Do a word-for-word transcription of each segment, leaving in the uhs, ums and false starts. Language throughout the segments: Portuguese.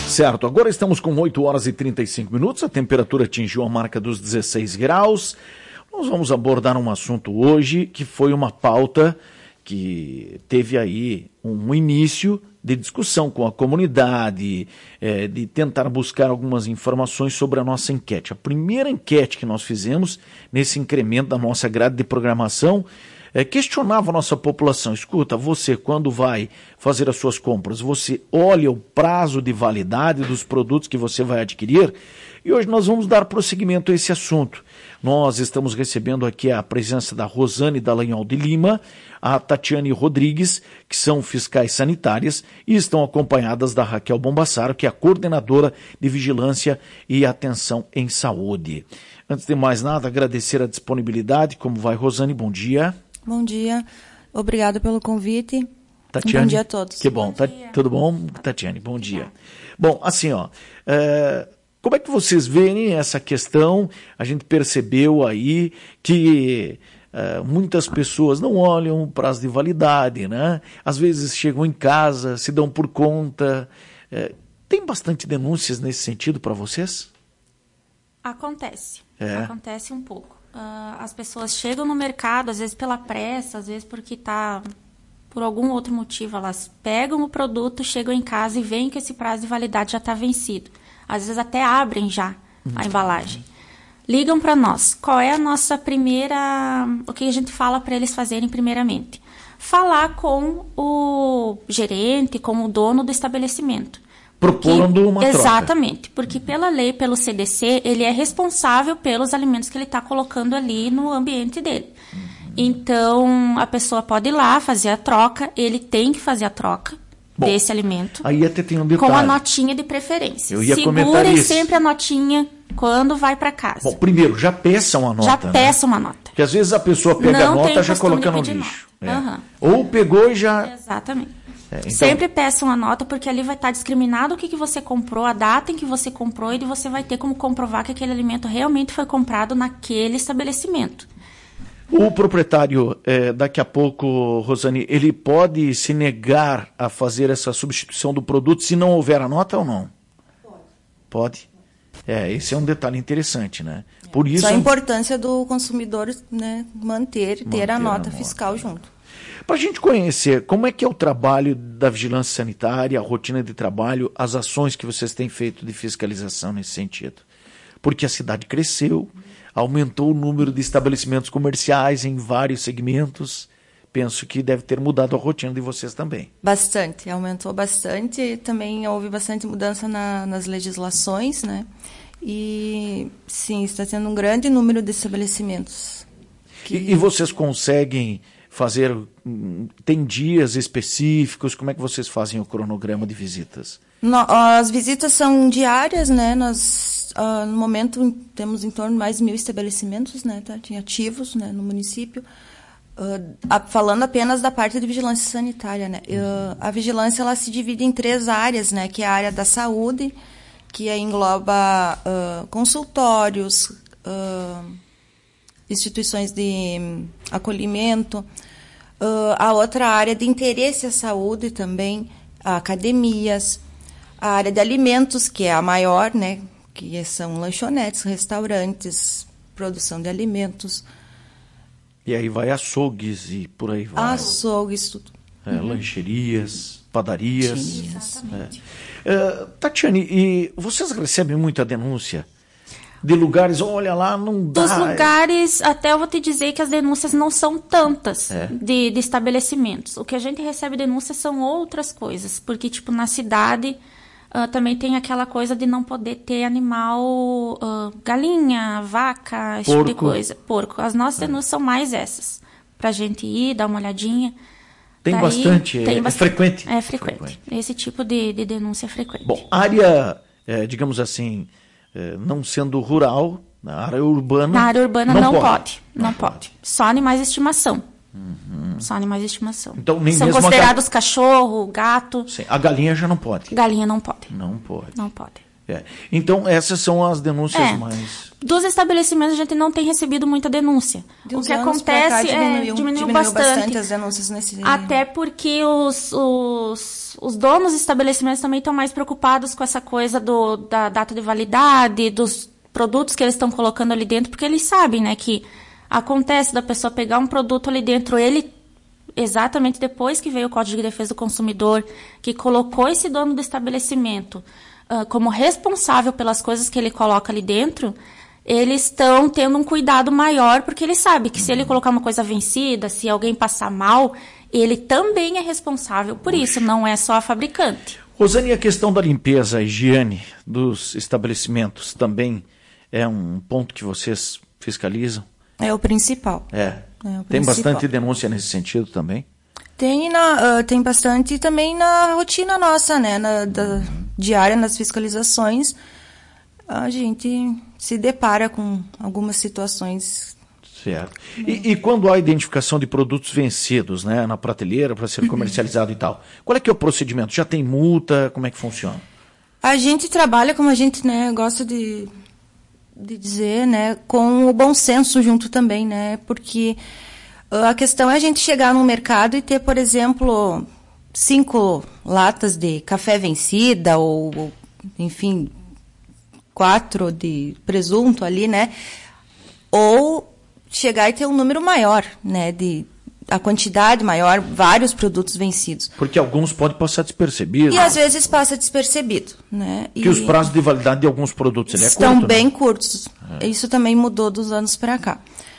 Certo, agora estamos com oito horas e trinta e cinco minutos, a temperatura atingiu a marca dos dezesseis graus. Nós vamos abordar um assunto hoje que foi uma pauta que teve aí um início de discussão com a comunidade, é, de tentar buscar algumas informações sobre a nossa enquete. A primeira enquete que nós fizemos nesse incremento da nossa grade de programação é, questionava a nossa população. Escuta, você quando vai fazer as suas compras, você olha o prazo de validade dos produtos que você vai adquirir? E hoje nós vamos dar prosseguimento a esse assunto. Nós estamos recebendo aqui a presença da Rosane Dallagnol de Lima, a Tatiane Rodrigues, que são fiscais sanitárias, e estão acompanhadas da Raquel Bombassaro, que é a coordenadora de Vigilância e Atenção em Saúde. Antes de mais nada, agradecer a disponibilidade. Como vai, Rosane? Bom dia. Bom dia. Obrigada pelo convite. Tatiane, bom dia a todos. Que bom. Tá, tudo bom, Tatiane? Bom dia. Bom, assim, ó... É... Como é que vocês veem essa questão? A gente percebeu aí que uh, muitas pessoas não olham o prazo de validade, né? Às vezes chegam em casa, se dão por conta. Uh, tem bastante denúncias nesse sentido para vocês? Acontece. É. Acontece um pouco. Uh, as pessoas chegam no mercado, às vezes pela pressa, às vezes porque tá... por algum outro motivo, elas pegam o produto, chegam em casa e veem que esse prazo de validade já está vencido. Às vezes até abrem já a embalagem. Ligam para nós. Qual é a nossa primeira... O que a gente fala para eles fazerem primeiramente? Falar com o gerente, com o dono do estabelecimento. Propondo porque, uma troca. Exatamente. Porque pela lei, pelo C D C, ele é responsável pelos alimentos que ele está colocando ali no ambiente dele. Uhum. Então, a pessoa pode ir lá fazer a troca. Ele tem que fazer a troca. Bom, desse alimento. Aí até tem um detalhe. Com a notinha de preferência. Eu ia Segurem comentar isso. sempre a notinha quando vai para casa. Bom, primeiro, já peçam a nota. Já né? peçam uma nota. Porque às vezes a pessoa pega Não a nota e já coloca no lixo. É. Uhum. Ou pegou e já... Exatamente. É, então... Sempre peçam a nota, porque ali vai estar discriminado o que, que você comprou, a data em que você comprou, e você vai ter como comprovar que aquele alimento realmente foi comprado naquele estabelecimento. O proprietário, é, daqui a pouco, Rosane, ele pode se negar a fazer essa substituição do produto se não houver a nota ou não? Pode. Pode? É, esse é um detalhe interessante, né? Por isso, Só a importância do consumidor, né, manter, ter manter a nota, a nota fiscal junto. Para a gente conhecer como é que é o trabalho da vigilância sanitária, a rotina de trabalho, as ações que vocês têm feito de fiscalização nesse sentido. Porque a cidade cresceu, aumentou o número de estabelecimentos comerciais em vários segmentos. Penso que deve ter mudado a rotina de vocês também. Bastante, aumentou bastante. Também houve bastante mudança na, nas legislações, né? E, sim, está tendo um grande número de estabelecimentos. Que... E, e vocês conseguem fazer... Tem dias específicos? Como é que vocês fazem o cronograma de visitas? No, as visitas são diárias, né? Nós, uh, no momento, temos em torno de mais de mil estabelecimentos, né, tá? Ativos, né, no município. Uh, a, falando apenas da parte de vigilância sanitária, né? Uh, a vigilância ela se divide em três áreas, né? Que é a área da saúde, que engloba uh, consultórios, uh, instituições de acolhimento. Uh, a outra área de interesse à saúde também, academias. A área de alimentos, que é a maior, né? Que são lanchonetes, restaurantes, produção de alimentos. E aí vai açougues e por aí vai. Açougues, tudo. É, uhum. Lancherias, padarias. Sim, exatamente. É. Uh, Tatiane, e vocês recebem muita denúncia de lugares, olha lá, não dá... Dos lugares, até eu vou te dizer que as denúncias não são tantas é. de, de estabelecimentos. O que a gente recebe denúncias são outras coisas, porque, tipo, na cidade... Uh, também tem aquela coisa de não poder ter animal, uh, galinha, vaca, esse Porco. tipo de coisa. Porco. As nossas é. denúncias são mais essas. Pra gente ir, dar uma olhadinha. Tem Daí, bastante, tem é, bastante, é frequente? É frequente. frequente. Esse tipo de, de denúncia é frequente. Bom, área, é, digamos assim, é, não sendo rural, na área urbana... Na área urbana não, não pode. pode. Não, não pode. pode. Só animais de estimação. Uhum. Só animais de estimação. Então, nem São considerados a... cachorro, gato. Sim. A galinha já não pode. Galinha não pode. Não pode. Não pode. É. Então, essas são as denúncias é. mais... Dos estabelecimentos, a gente não tem recebido muita denúncia. De o que anos acontece pra cá, diminuiu, é diminuiu, diminuiu bastante, bastante as denúncias nesse... Até porque os, os, os donos dos estabelecimentos também estão mais preocupados com essa coisa do, da data de validade, dos produtos que eles estão colocando ali dentro, porque eles sabem, né, que acontece da pessoa pegar um produto ali dentro, ele... exatamente depois que veio o Código de Defesa do Consumidor, que colocou esse dono do estabelecimento uh, como responsável pelas coisas que ele coloca ali dentro, eles estão tendo um cuidado maior, porque ele sabe que se ele colocar uma coisa vencida, se alguém passar mal, ele também é responsável por isso, não é só a fabricante. Rosane, a questão da limpeza, a higiene dos estabelecimentos também é um ponto que vocês fiscalizam? É o principal. É. É o tem principal. bastante denúncia nesse sentido também? Tem, na, uh, tem bastante também na rotina nossa, né? Na, da, diária, nas fiscalizações. A gente se depara com algumas situações. Certo. E, e quando há identificação de produtos vencidos, né, na prateleira para ser comercializado e tal, qual é que é o procedimento? Já tem multa? Como é que funciona? A gente trabalha, como a gente, né, gosta de... de dizer, né, com o bom senso junto também, né, porque uh, a questão é a gente chegar no mercado e ter, por exemplo, cinco latas de café vencida ou, enfim, quatro de presunto ali, né, ou chegar e ter um número maior, né, de a quantidade maior, vários produtos vencidos. Porque alguns podem passar despercebidos. E às vezes passa despercebido, né? Que e os prazos de validade de alguns produtos ele é estão curto, bem né? curtos. É. Isso também mudou dos anos para cá.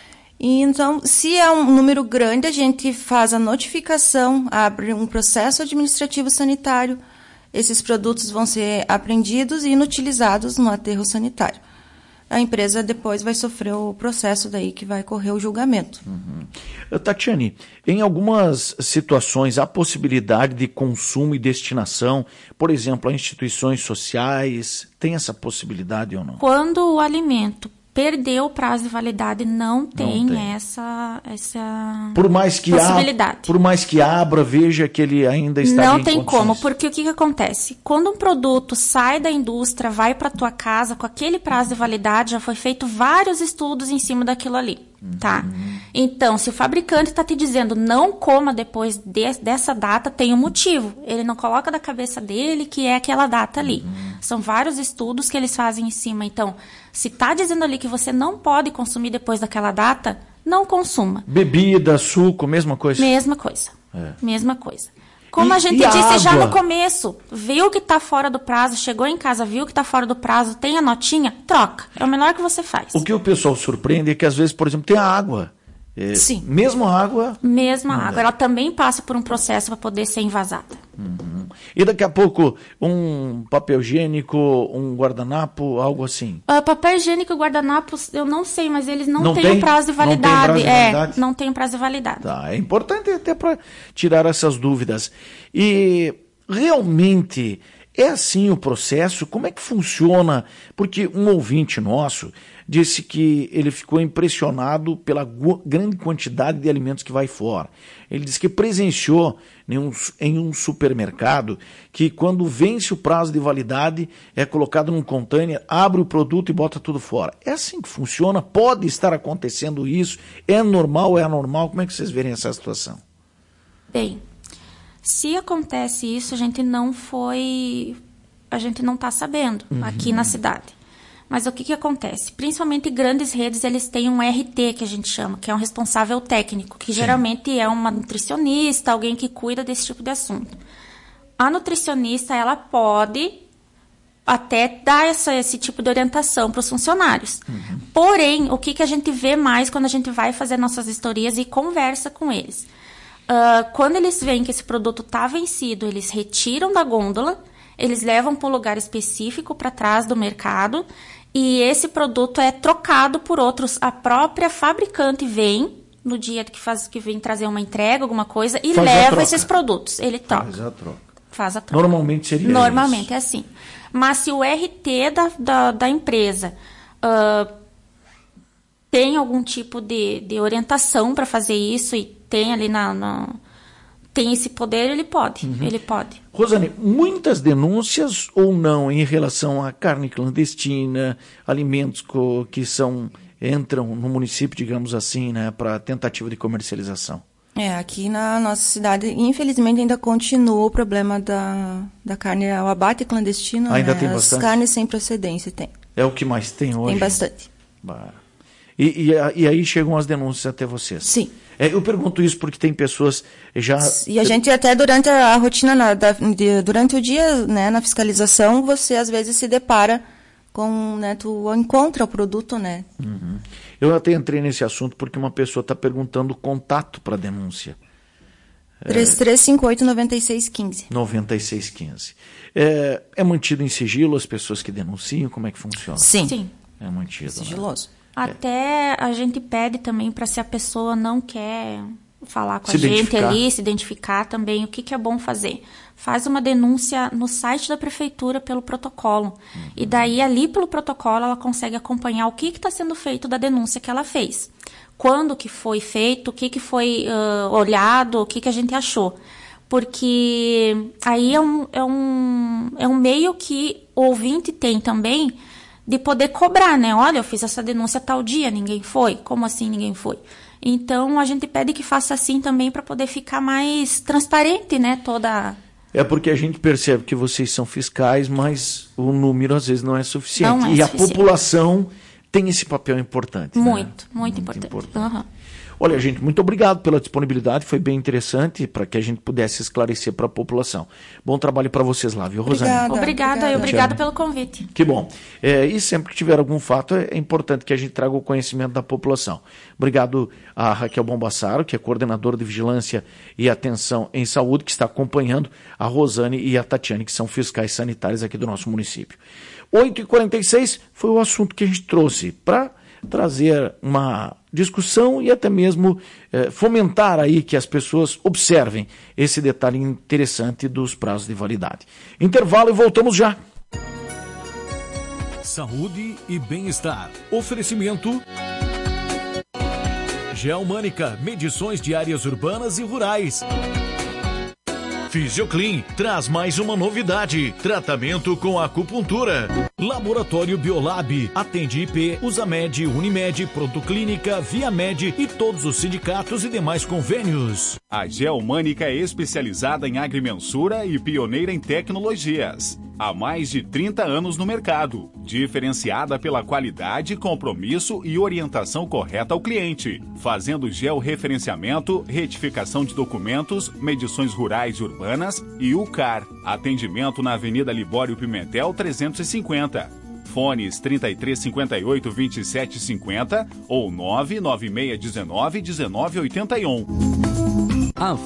E então, se é um número grande, a gente faz a notificação, abre um processo administrativo sanitário. Esses produtos vão ser apreendidos e inutilizados no aterro sanitário. A empresa depois vai sofrer o processo daí que vai correr o julgamento. Uhum. Tatiane, em algumas situações há possibilidade de consumo e destinação, por exemplo, a instituições sociais, tem essa possibilidade ou não? Quando o alimento perdeu o prazo de validade, não tem, não tem. essa, essa por mais que possibilidade. A, por mais que abra, veja que ele ainda está Não em tem condições. como, porque o que, que acontece? Quando um produto sai da indústria, vai para a tua casa, com aquele prazo de validade, já foi feito vários estudos em cima daquilo ali, tá? Uhum. Então, se o fabricante está te dizendo não coma depois de, dessa data, tem um motivo. Ele não coloca da cabeça dele que é aquela data ali. Uhum. São vários estudos que eles fazem em cima. Então, se está dizendo ali que você não pode consumir depois daquela data, não consuma. Bebida, suco, mesma coisa? Mesma coisa. É. Mesma coisa. Como e, a gente e disse a já no começo, viu que está fora do prazo, chegou em casa, viu que está fora do prazo, tem a notinha, troca. É o menor que você faz. O que o pessoal surpreende é que às vezes, por exemplo, tem a água. É, Sim. Mesmo a água... Mesma água. É. Ela também passa por um processo para poder ser envasada. Uhum. E daqui a pouco, um papel higiênico, um guardanapo, algo assim? Uh, papel higiênico e guardanapo, eu não sei, mas eles não, não têm tem um prazo de validade. Não tem prazo de validade? É, não tem um prazo de validade. Tá, é importante até para tirar essas dúvidas. E realmente... é assim o processo? Como é que funciona? Porque um ouvinte nosso disse que ele ficou impressionado pela grande quantidade de alimentos que vai fora. Ele disse que presenciou em um, em um supermercado que quando vence o prazo de validade é colocado num container, abre o produto e bota tudo fora. É assim que funciona? Pode estar acontecendo isso? É normal? É anormal? Como é que vocês verem essa situação? Bem... se acontece isso, a gente não foi... a gente não está sabendo uhum. aqui na cidade. Mas o que, que acontece? Principalmente grandes redes, eles têm um R T, que a gente chama, que é um responsável técnico, que Sim. geralmente é uma nutricionista, alguém que cuida desse tipo de assunto. A nutricionista, ela pode até dar essa, esse tipo de orientação para os funcionários. Uhum. Porém, o que, que a gente vê mais quando a gente vai fazer nossas vistorias e conversa com eles? Uh, quando eles veem que esse produto está vencido, eles retiram da gôndola, eles levam para um lugar específico para trás do mercado e esse produto é trocado por outros. A própria fabricante vem no dia que, faz, que vem trazer uma entrega, alguma coisa, e faz leva esses produtos. Ele troca. Faz a troca. Faz a troca. Normalmente seria Normalmente isso. é assim. Mas se o R T da, da, da empresa... Uh, tem algum tipo de, de orientação para fazer isso e tem ali na, na tem esse poder, ele pode, uhum. ele pode. Rosane, muitas denúncias ou não em relação à carne clandestina, alimentos co- que são, entram no município, digamos assim, né, para tentativa de comercialização? É, aqui na nossa cidade, infelizmente, ainda continua o problema da, da carne, o abate clandestino. Ainda né? tem As bastante? carnes sem procedência, tem. É o que mais tem hoje? Tem bastante. Bah. E, e, e aí chegam as denúncias até vocês? Sim. É, eu pergunto isso porque tem pessoas já... E a gente até durante a, a rotina, na, da, de, durante o dia, né, na fiscalização, você às vezes se depara com, né, tu encontra o produto, né? Uhum. Eu até entrei nesse assunto porque uma pessoa está perguntando o contato para denúncia. três três cinco oito, nove seis um cinco. nove seis um cinco. É, é mantido em sigilo as pessoas que denunciam? Como é que funciona? Sim. Sim. É mantido. Sigiloso. Né? Até a gente pede também para, se a pessoa não quer falar com Se a gente identificar. ali, se identificar também, o que, que é bom fazer? Faz uma denúncia no site da prefeitura pelo protocolo. Uhum. E daí, ali pelo protocolo, ela consegue acompanhar o que está sendo feito da denúncia que ela fez. Quando que foi feito, o que, que foi uh, olhado, o que, que a gente achou. Porque aí é um, é, um, é um meio que o ouvinte tem também de poder cobrar, né? Olha, eu fiz essa denúncia tal dia, ninguém foi. Como assim ninguém foi? Então, a gente pede que faça assim também para poder ficar mais transparente, né? Toda... É porque a gente percebe que vocês são fiscais, mas o número às vezes não é suficiente. Não é e suficiente. A população tem esse papel importante. Muito, né? muito, muito importante. importante. Uhum. Olha, gente, muito obrigado pela disponibilidade, foi bem interessante para que a gente pudesse esclarecer para a população. Bom trabalho para vocês lá, viu, Rosane? Obrigada. Obrigada, e obrigada pelo convite. Que bom. É, e sempre que tiver algum fato, é importante que a gente traga o conhecimento da população. Obrigado a Raquel Bombassaro, que é coordenadora de Vigilância e Atenção em Saúde, que está acompanhando a Rosane e a Tatiane, que são fiscais sanitários aqui do nosso município. oito e quarenta e seis foi o assunto que a gente trouxe para trazer uma discussão e até mesmo eh, fomentar aí que as pessoas observem esse detalhe interessante dos prazos de validade. Intervalo e voltamos já. Saúde e bem-estar. Oferecimento Geomânica, medições de áreas urbanas e rurais. Fisioclean traz mais uma novidade: tratamento com acupuntura. Laboratório Biolab atende I P, Usamed, Unimed, Pronto Clínica, Viamed e todos os sindicatos e demais convênios. A Geomânica é especializada em agrimensura e pioneira em tecnologias. Há mais de trinta anos no mercado, diferenciada pela qualidade, compromisso e orientação correta ao cliente, fazendo georreferenciamento, retificação de documentos, medições rurais e urbanas e U C A R. Atendimento na Avenida Libório Pimentel trezentos e cinquenta. Fones trinta e três, cinquenta e oito, vinte e sete, cinquenta ou nove nove seis um nove, um nove oito um.